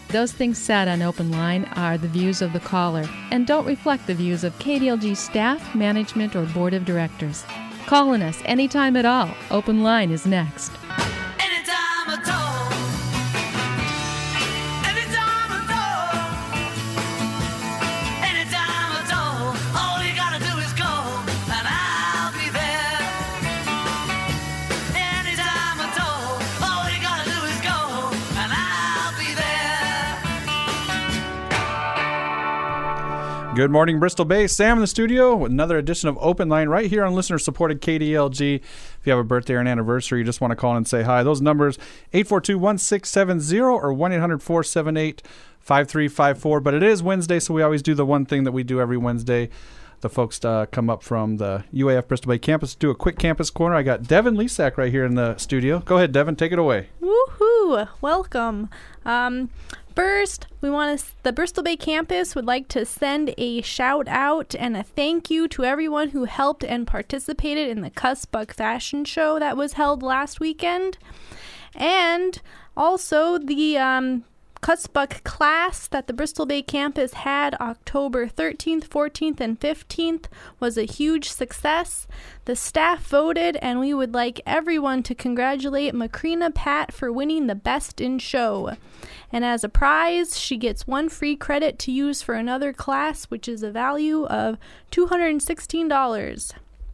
Those things said on Open Line are the views of the caller and don't reflect the views of KDLG staff, management, or board of directors. Calling us anytime at all. Open Line is next. Anytime at all. Anytime at all. Anytime at all. All you gotta do is call and I'll be there. Anytime at all. All you gotta do is call and I'll be there. Good morning, Bristol Bay. Sam in the studio with another edition of Open Line right here on listener-supported KDLG. If you have a birthday or an anniversary, you just want to call and say hi. Those numbers, 842-1670 or 1-800-478-5354. But it is Wednesday, so we always do the one thing that we do every Wednesday. The folks come up from the UAF Bristol Bay campus to do a quick campus corner. I got Devin Lesak right here in the studio. Go ahead, Devin. Take it away. Woohoo! Welcome. First, the Bristol Bay campus would like to send a shout out and a thank you to everyone who helped and participated in the Cussbuck Fashion Show that was held last weekend. And also the Cussbuck class that the Bristol Bay campus had October 13th, 14th, and 15th was a huge success. The staff voted, and we would like everyone to congratulate Macrina Pat for winning the Best in Show. And as a prize, she gets one free credit to use for another class, which is a value of $216.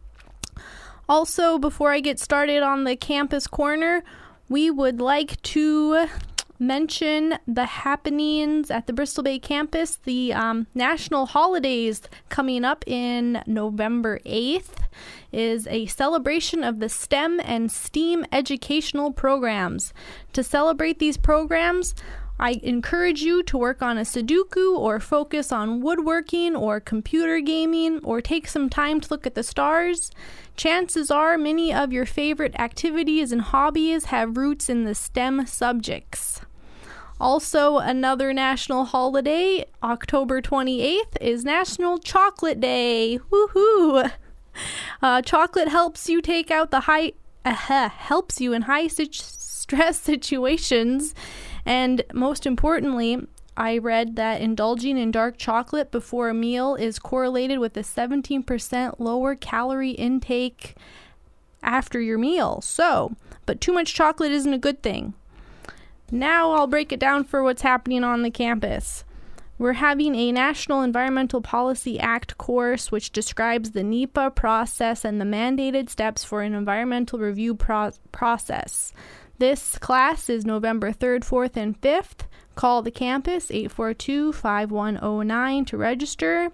Also, before I get started on the campus corner, we would like to mention the happenings at the Bristol Bay campus. The national holidays coming up in November 8th is a celebration of the STEM and STEAM educational programs. To celebrate these programs, I encourage you to work on a Sudoku or focus on woodworking or computer gaming or take some time to look at the stars. Chances are many of your favorite activities and hobbies have roots in the STEM subjects. Also, another national holiday, October 28th, is National Chocolate Day. Woohoo! Chocolate helps you take out the helps you in high stress situations. And most importantly, I read that indulging in dark chocolate before a meal is correlated with a 17% lower calorie intake after your meal. But too much chocolate isn't a good thing. Now I'll break it down for what's happening on the campus. We're having a National Environmental Policy Act course which describes the NEPA process and the mandated steps for an environmental review process. This class is November 3rd, 4th, and 5th. Call the campus, 842-5109 to register.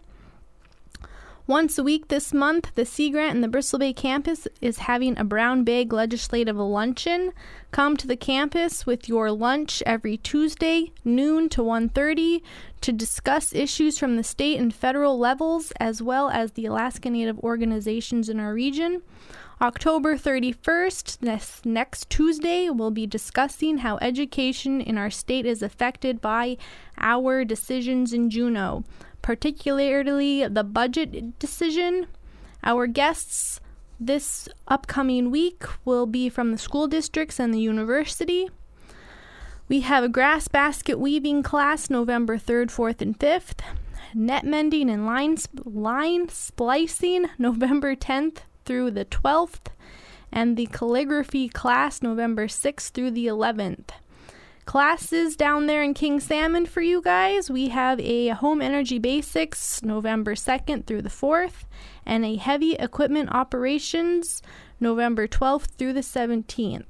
Once a week this month, the Sea Grant and the Bristol Bay campus is having a brown bag legislative luncheon. Come to the campus with your lunch every Tuesday, noon to 1:30, to discuss issues from the state and federal levels, as well as the Alaska Native organizations in our region. October 31st, next Tuesday, we'll be discussing how education in our state is affected by our decisions in Juneau, particularly the budget decision. Our guests this upcoming week will be from the school districts and the university. We have a grass basket weaving class November 3rd, 4th, and 5th. Net mending and line splicing November 10th through the 12th, and the calligraphy class November 6th through the 11th. Classes down there in King Salmon for you guys. We have a Home Energy Basics November 2nd through the 4th, and a Heavy Equipment Operations November 12th through the 17th.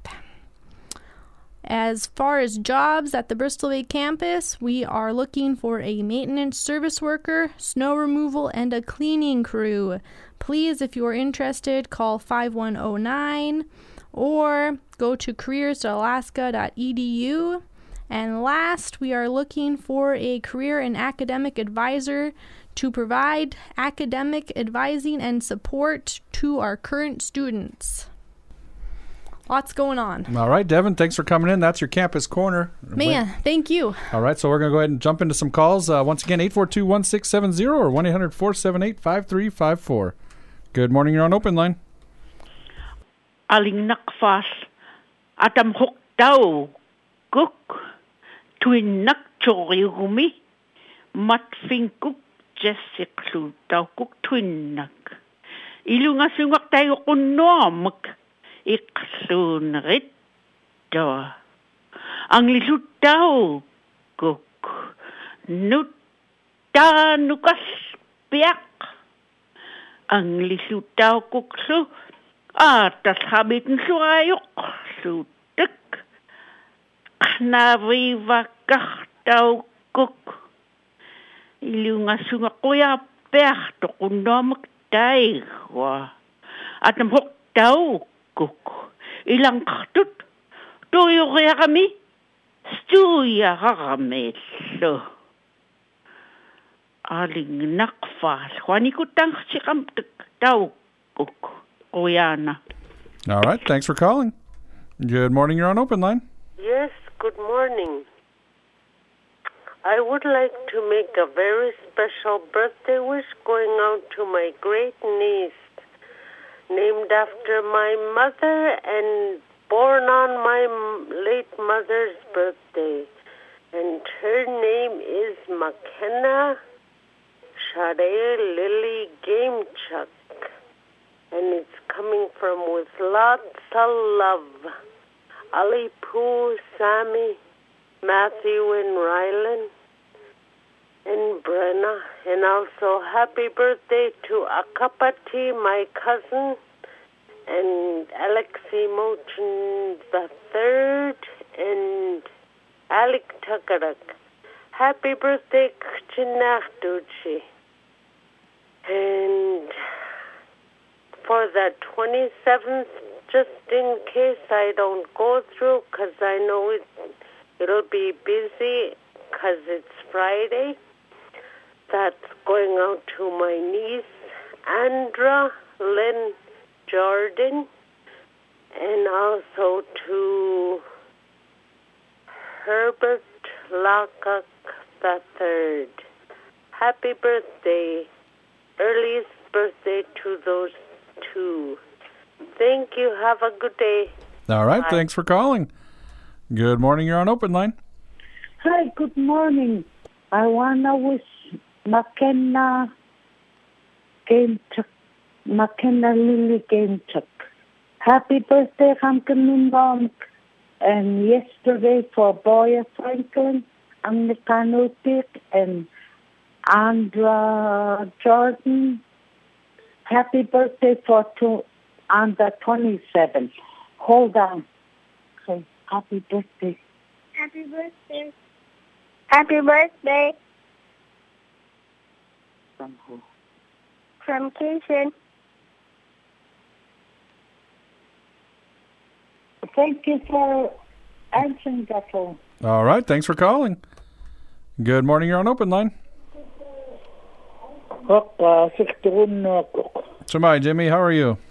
As far as jobs at the Bristol Bay campus, we are looking for a maintenance service worker, snow removal, and a cleaning crew. Please, if you are interested, call 5109 or go to careers.alaska.edu. And last, we are looking for a career and academic advisor to provide academic advising and support to our current students. Lots going on. All right, Devin, thanks for coming in. That's your campus corner. Man, thank you. All right, so we're going to go ahead and jump into some calls. Once again, 842-1670 or 1-800-478-5354. Good morning, you're on Open Line. Aling nakfas atam hok daw cook twin nak Toriumi, matfinkuk jassiqluutaukuk twinnak. Ilungasungak tayo kunnoamak, iqluunerittua. Ang lisutaw kuk, nuttanukas piak. Ang lisutaw kuksu, atas habitin suayok, sutek. Knavivakahtaw kuk. Ilungasungak kuya pehto kunnoamak tayo. At ang hoktaw kuk. Ilang kaktut, tuyo kaya kami, stuya kami so. Aling nakfal, huanikutang sikam taw kuk, kuyana. All right, thanks for calling. Good morning, you're on Open Line. Yes, good morning. I would like to make a very special birthday wish going out to my great niece, named after my mother and born on my late mother's birthday. And her name is McKenna Shade Lily Gamechuck. And it's coming from with lots of love. Ali Pooh, Sammy, Matthew and Rylan, and Brenna. And also happy birthday to Akapati, my cousin, and Alexei Mochin III, and Alec Takarak. Happy birthday, Kchinachduchi. And for the 27th, just in case I don't go through, because I know it'll be busy because it's Friday. That's going out to my niece, Andra Lynn Jordan, and also to Herbert Lakak III. Happy birthday, earliest birthday to those two. Thank you. Have a good day. All right, Bye. thanks for calling. Good morning, you're on Open Line. Hi, good morning. I want to wish McKenna Lily Gamechuck. Happy birthday, Hamkin Mom. And yesterday for Boya Franklin, Amnikanutik, and Andra Jordan. Happy birthday on the 27th. Hold on. Okay, happy birthday. Happy birthday. Happy birthday. From who? From Keishan. Thank you for answering that phone. All right, thanks for calling. Good morning, you're on Open Line. Samai, Jimmy, how are you?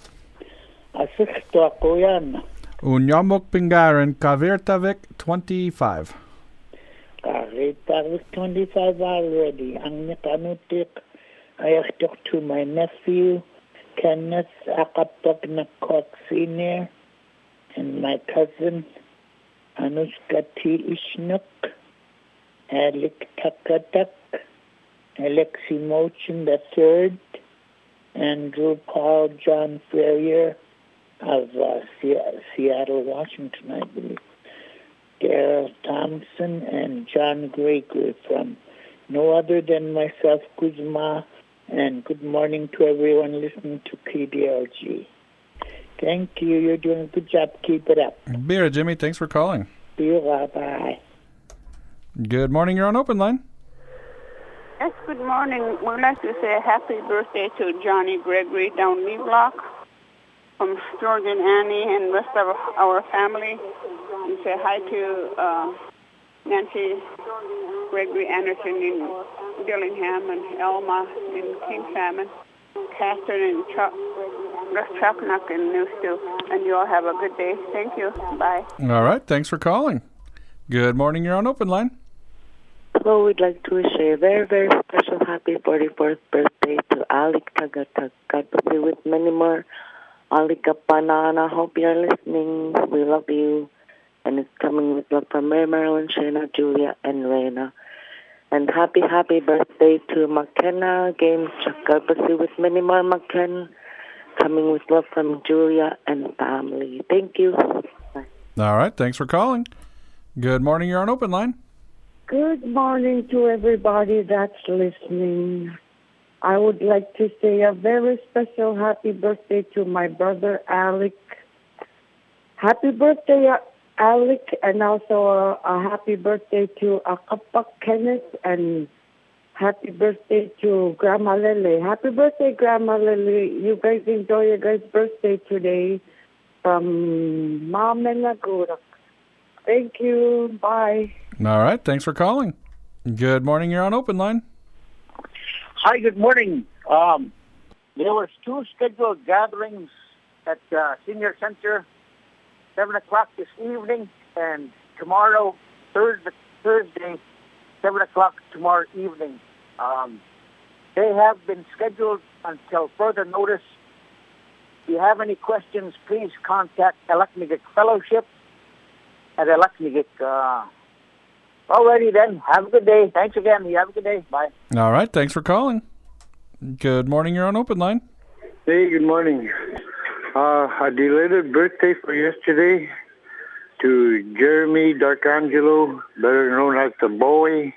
Unyamok Pingaran, Kavirtavik 25. Kavirtavik 25 already. Ang nakanutik, I talked to my nephew, Kenneth Akapagnakoc Sr., and my cousin, Anushka T. Ishnuk, Alec Takatak, Alexei Mochin III, Andrew Paul John Ferrier of Seattle, Washington, I believe, Darrell Thompson, and John Gregory from no other than myself, Kuzma, and good morning to everyone listening to KDLG. Thank you. You're doing a good job. Keep it up. Beer, Jimmy. Thanks for calling. Bye. Good morning. You're on Open Line. Yes, good morning. We'd like to say happy birthday to Johnny Gregory down Lee Block from George and Annie and rest of our family. And say hi to Nancy Gregory Anderson in Dillingham and Elma in King Salmon, Catherine and Chuck in New Stew. And you all have a good day. Thank you. Bye. All right. Thanks for calling. Good morning. You're on Open Line. Hello. We'd like to wish a very, very special happy 44th birthday to Alec Tagatak. God bless you with many more. Alec Kapanana. Hope you're listening. We love you. And it's coming with love from Mary, Marilyn, Shayna, Julia, and Rena. And happy birthday to McKenna. Games God bless you with many more, McKenna. Coming with love from Julia and family. Thank you. Bye. All right. Thanks for calling. Good morning. You're on Open Line. Good morning to everybody that's listening. I would like to say a very special happy birthday to my brother, Alec. Happy birthday, Alec, and also a happy birthday to Akapak Kenneth, and happy birthday to Grandma Lily. Happy birthday, Grandma Lily. You guys enjoy your guys' birthday today from Mom and Nagura. Thank you. Bye. All right. Thanks for calling. Good morning. You're on Open Line. Hi, good morning. There was 2 scheduled gatherings at Senior Center, 7 o'clock this evening, and tomorrow, Thursday, 7 o'clock tomorrow evening. They have been scheduled until further notice. If you have any questions, please contact Alaknigik Fellowship at Alaknigik. Alrighty then. Have a good day. Thanks again. You have a good day. Bye. All right. Thanks for calling. Good morning. You're on Open Line. Hey, good morning. A belated birthday for yesterday to Jeremy D'Arcangelo, better known as the Bowie.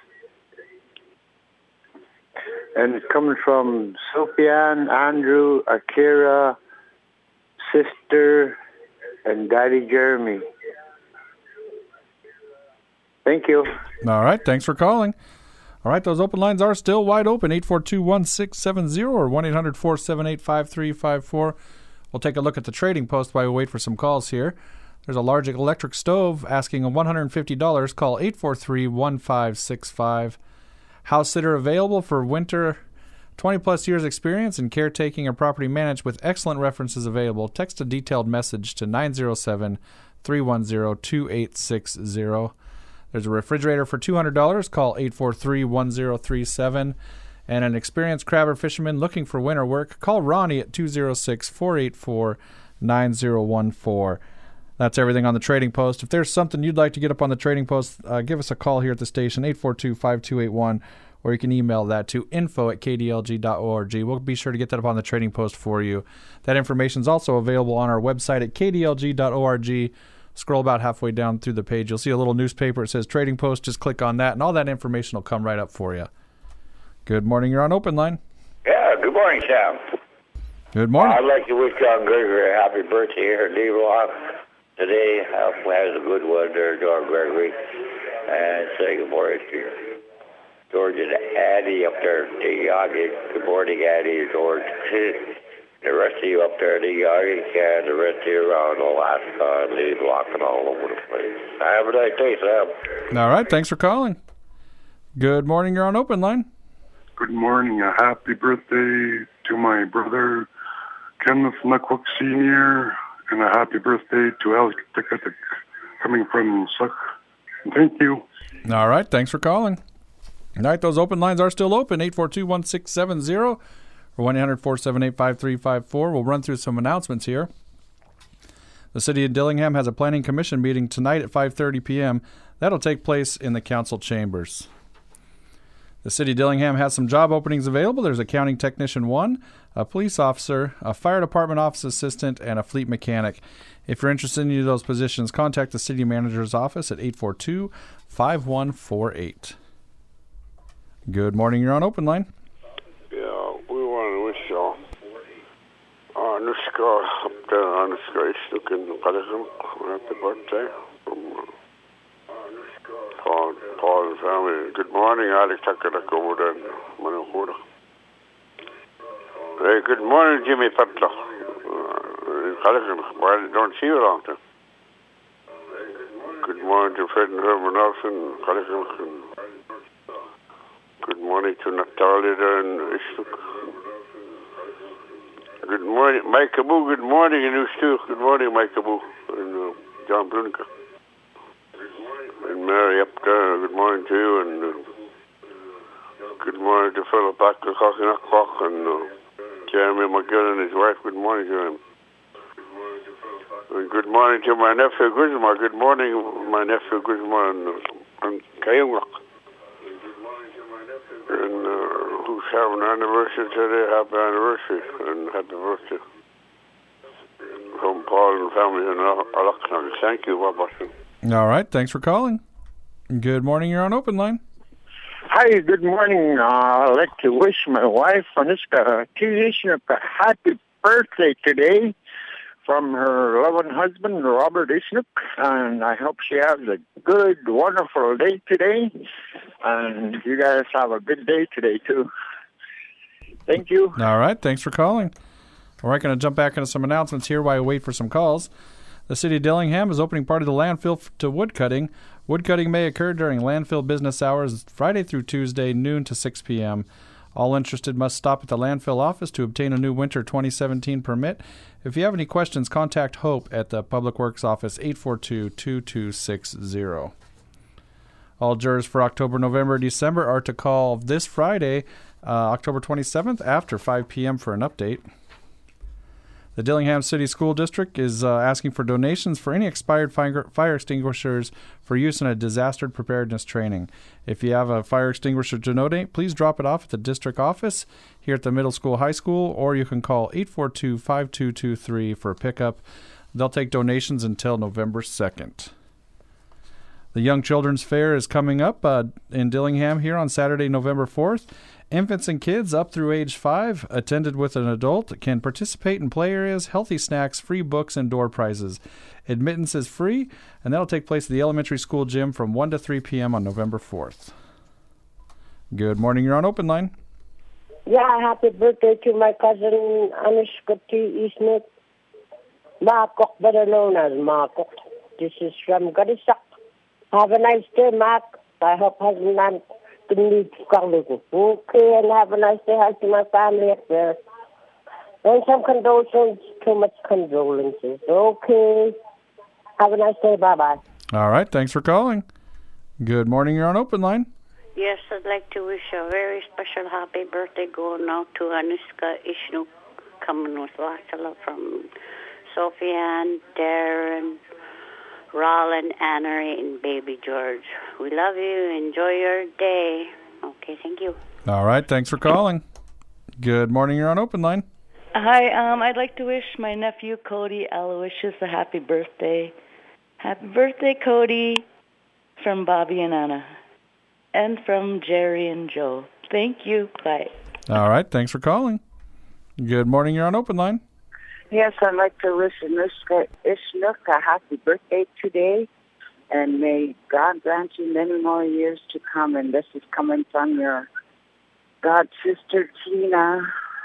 And it's coming from Sophian, Andrew, Akira, sister, and Daddy Jeremy. Thank you. All right. Thanks for calling. All right. Those open lines are still wide open. 842-1670 or 1-800-478-5354. We'll take a look at the trading post while we wait for some calls here. There's a large electric stove asking $150. Call 843-1565. House sitter available for winter. 20-plus years experience in caretaking or property managed with excellent references available. Text a detailed message to 907-310-2860. There's a refrigerator for $200. Call 843-1037. And an experienced crabber fisherman looking for winter work, call Ronnie at 206-484-9014. That's everything on the trading post. If there's something you'd like to get up on the trading post, give us a call here at the station, 842-5281, or you can email that to info@kdlg.org. We'll be sure to get that up on the trading post for you. That information is also available on our website at kdlg.org. Scroll about halfway down through the page. You'll see a little newspaper. It says trading post. Just click on that, and all that information will come right up for you. Good morning. You're on Open Line. Yeah, good morning, Sam. Good morning. I'd like to wish John Gregory a happy birthday here in D-Block today. Hope he has a good one there, John Gregory. And say good morning to George and Addie up there in Digagi. Good morning, Addie and George. The rest of you up there in Digagi and the rest of you around Alaska and D-Block and all over the place. Have a nice day, Sam. All right. Thanks for calling. Good morning. You're on Open Line. Good morning. A happy birthday to my brother, Kenneth Nuckwook Sr., and a happy birthday to Alex Tikatik, coming from Suck. Thank you. All right. Thanks for calling. All right. Those open lines are still open, 842-1670 or 1-800-478-5354. We'll run through some announcements here. The City of Dillingham has a Planning Commission meeting tonight at 5:30 p.m. That'll take place in the council chambers. The City of Dillingham has some job openings available. There's a accounting technician 1, a police officer, a fire department office assistant, and a fleet mechanic. If you're interested in any of those positions, contact the city manager's office at 842-5148. Good morning. You're on Open Line. Yeah, we want to wish y'all Anushka up there, Anushka Ishtuk in Kalasham. Happy birthday from Paul and family. Good morning, Alex Takarakobuda and Manukura. Hey, good morning, Jimmy Tatla. I don't see you around there. Good morning to Fred and Herman Nelson, good morning to Natalia and Ishtuk. Good morning, Mike Abu. Good morning, and you too. Good morning, Mike Abu and John Brunka. And Mary up there, good morning to you, and good morning to Philip Backer, Cock, and Jeremy McGill and his wife. Good morning to him. And good morning to my nephew Guzma. Good morning, my nephew Guzma and Kayungak. And who's having an anniversary today, happy anniversary and happy birthday. From Paul and family in Alaknag. Thank you, Bob. All right, thanks for calling. Good morning, you're on Open Line. Hi, good morning. I'd like to wish my wife, Aniska Ishnook, a happy birthday today from her loving husband, Robert Ishnook. And I hope she has a good, wonderful day today. And you guys have a good day today, too. Thank you. All right, thanks for calling. All right, going to jump back into some announcements here while we wait for some calls. The City of Dillingham is opening part of the landfill to woodcutting. Woodcutting may occur during landfill business hours Friday through Tuesday, noon to 6 p.m. All interested must stop at the landfill office to obtain a new winter 2017 permit. If you have any questions, contact Hope at the Public Works Office, 842-2260. All jurors for October, November, December are to call this Friday, October 27th, after 5 p.m. for an update. The Dillingham City School District is asking for donations for any expired fire extinguishers for use in a disaster preparedness training. If you have a fire extinguisher to donate, please drop it off at the district office here at the middle school, high school, or you can call 842-5223 for a pickup. They'll take donations until November 2nd. The Young Children's Fair is coming up in Dillingham here on Saturday, November 4th. Infants and kids up through age 5, attended with an adult, can participate in play areas, healthy snacks, free books, and door prizes. Admittance is free, and that'll take place at the elementary school gym from 1 to 3 p.m. on November 4th. Good morning, you're on Open Line. Yeah, happy birthday to my cousin Anushka T. Ishnook. Markok, better known as Markok. This is from Gadisak. Have a nice day, Mark. I hope husband okay, and have a nice day. Hi to my family up there. And some condolences, too much condolences. Okay. Have a nice day. Bye-bye. All right, thanks for calling. Good morning, you're on Open Line. Yes, I'd like to wish a very special happy birthday going out to Aniska Ishnook, coming with lots of love from Sophie Ann, Darren, Roland, Annery, and Baby George. We love you. Enjoy your day. Okay, thank you. All right, thanks for calling. Good morning, you're on Open Line. Hi, I'd like to wish my nephew Cody Aloysius a happy birthday. Happy birthday, Cody, from Bobby and Anna, and from Jerry and Joe. Thank you. Bye. All right, thanks for calling. Good morning, you're on Open Line. Yes, I'd like to wish Anushka Ishnook a happy birthday today, and may God grant you many more years to come. And this is coming from your god sister Tina.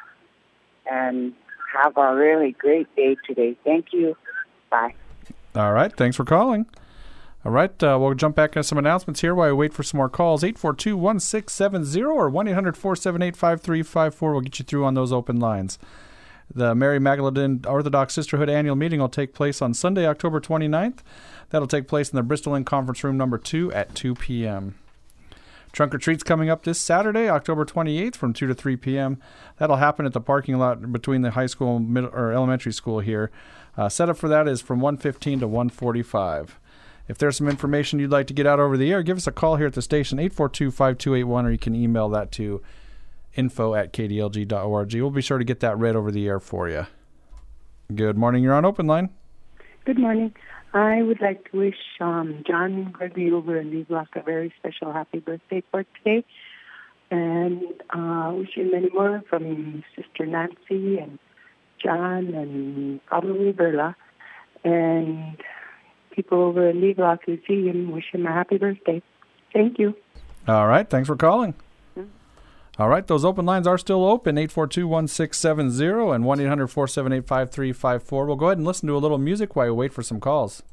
And have a really great day today. Thank you. Bye. All right, thanks for calling. All right, we'll jump back into some announcements here while we wait for some more calls. 842-1670 or 1-800-478-5354 will get you through on those open lines. The Mary Magdalene Orthodox Sisterhood annual meeting will take place on Sunday, October 29th. That'll take place in the Bristol Inn Conference Room number 2 at 2 p.m. Trunk or Treat's coming up this Saturday, October 28th from 2 to 3 p.m. That'll happen at the parking lot between the high school and elementary school here. Setup for that is from 1:15 to 1:45. If there's some information you'd like to get out over the air, give us a call here at the station, 842-5281, or you can email that to info@kdlg.org. We'll be sure to get that read over the air for you. Good morning, you're on Open Line. Good morning. I would like to wish John Gregory over in Lee Block a very special happy birthday for today, and wish you many more from Sister Nancy and John and probably Berla, and people over in Lee Block who see him, wish him a happy birthday. Thank you. All right, thanks for calling. All right, those open lines are still open, 842-1670 and 1-800-478-5354. We'll go ahead and listen to a little music while we wait for some calls.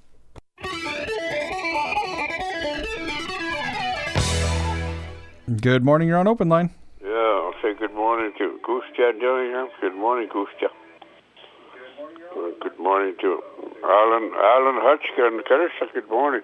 Good morning, you're on Open Line. Yeah, I'll say good morning to Gustia Dillingham. Good morning, Gustia. Good morning to Alan Hutchkin and Kersa. Good morning.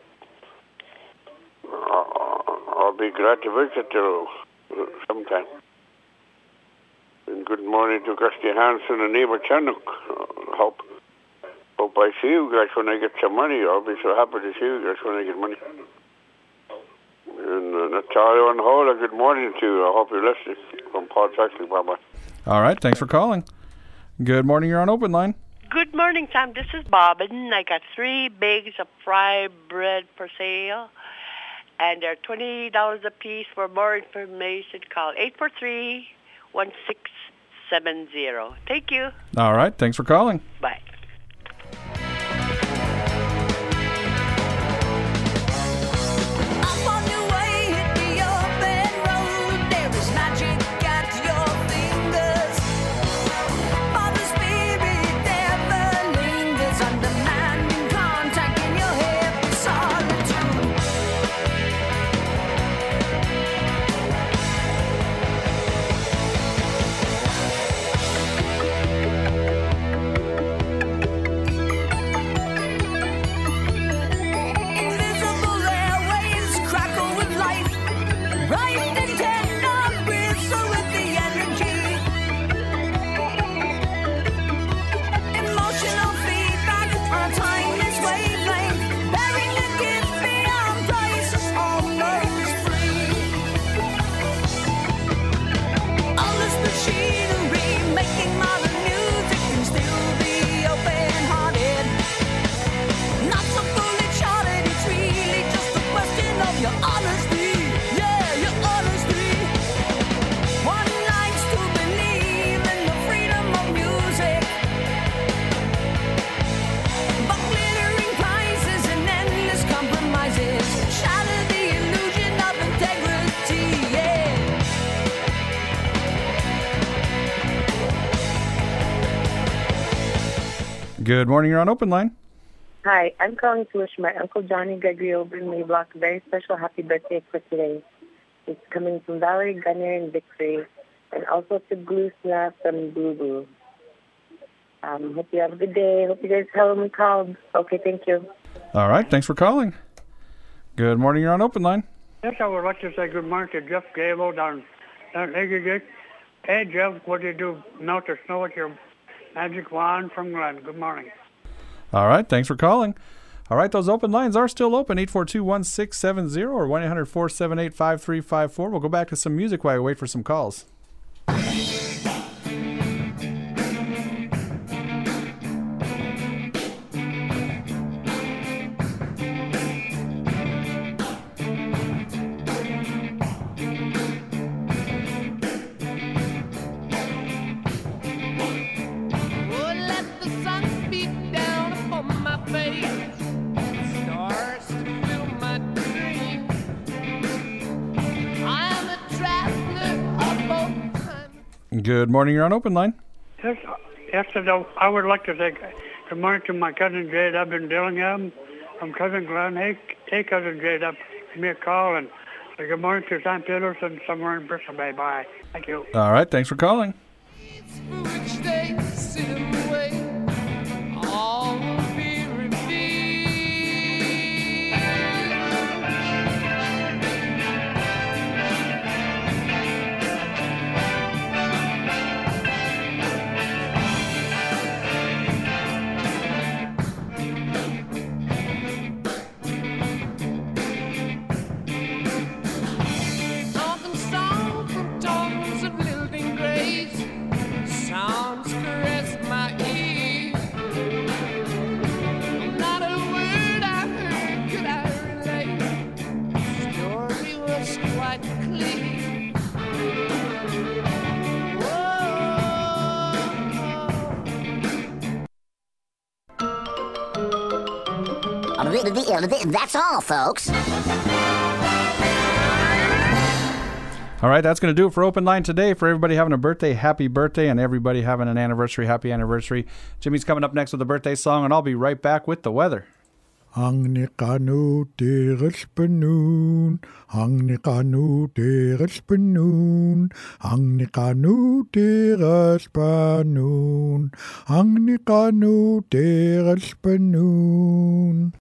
I'll be glad to visit you sometime. And good morning to Kirsty Hansen and Eva Chinook. Hope I see you guys when I get some money. I'll be so happy to see you guys when I get money. And that's all I want to hold. A good morning to you. I hope you're listening from Paul Trexley. Bye-bye. All right. Thanks for calling. Good morning. You're on Open Line. Good morning, Tom. This is Bobbin. I got 3 bags of fried bread for sale, and they're $20 a piece. For more information, call 843-1670. Thank you. All right. Thanks for calling. Bye. Good morning. You're on Open Line. Hi, I'm calling to wish my Uncle Johnny Gregory over in Mayblock a very special happy birthday for today. It's coming from Valerie Gunner in Victory, and also to Glusna from Blue Blue. Hope you have a good day. Hope you guys tell them we called. Okay, thank you. All right. Thanks for calling. Good morning. You're on Open Line. Yes, I would like to say good morning to Jeff Gable down Eggy. Hey, Jeff, what do you do? Melt the snow with your magic wand from Glen. Good morning. All right. Thanks for calling. All right. Those open lines are still open. 842-1670 or 1-800-478-5354. We'll go back to some music while we wait for some calls. Good morning. You're on Open Line. Yes, I would like to say good morning to my cousin Jade up in Dillingham. I'm cousin Glenn. Hey, cousin Jade, up. Give me a call and say good morning to St. Peterson somewhere in Bristol Bay. Bye. Thank you. All right. Thanks for calling. That's all, folks. All right, that's going to do it for Open Line today. For everybody having a birthday, happy birthday, and everybody having an anniversary, happy anniversary. Jimmy's coming up next with a birthday song, and I'll be right back with the weather. Ang nikanu teres penun, ang nikanu teres penun, ang nikanu teres penun, ang nikanu teres penun.